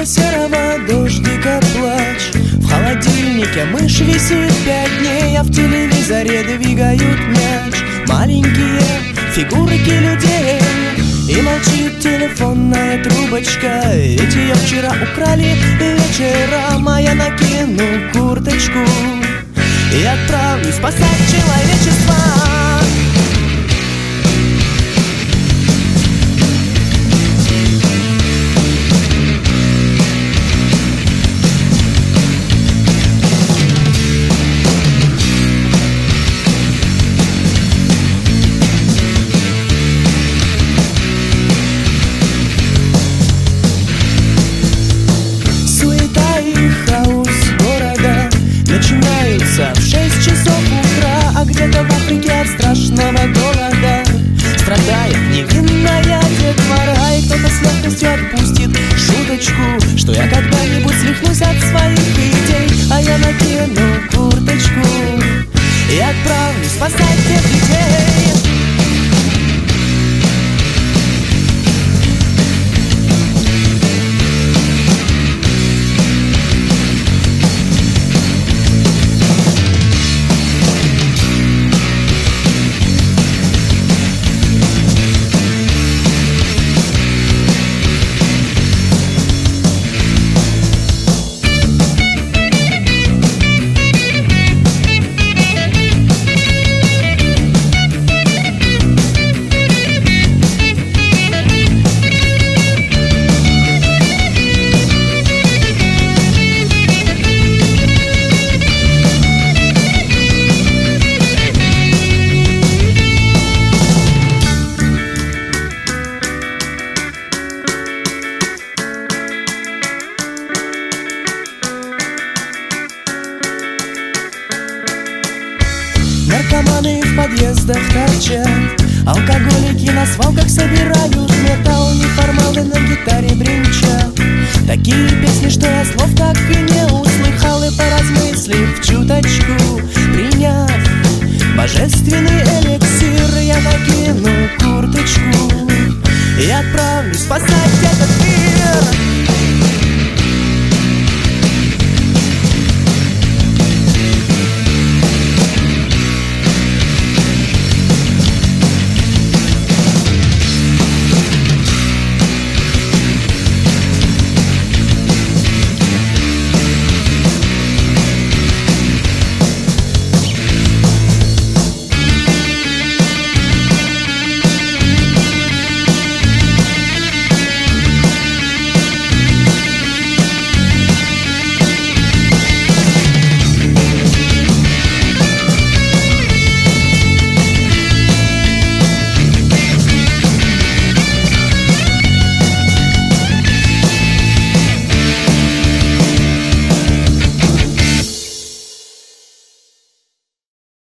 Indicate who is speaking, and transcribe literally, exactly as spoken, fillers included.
Speaker 1: неба серого дождика плач. В холодильнике мышь висит пять дней, а в телевизоре двигают мяч. Маленькие фигурки людей, и молчит телефонная трубочка. Ведь ее вчера украли вечером, а я накину курточку и отправлюсь спасать человечество. В шесть часов утра, а где-то в Африке от страшного голода страдает невинная детвора. И кто-то с легкостью отпустит шуточку, что я когда-нибудь свихнусь от своих идей. А я накину курточку и отправлюсь спасать тех детей. Наркоманы в подъездах торчат, алкоголики на свалках собирают металл, неформалы на гитаре бренчат такие песни, что я слов так и не услыхал. И поразмыслив чуточку, приняв божественный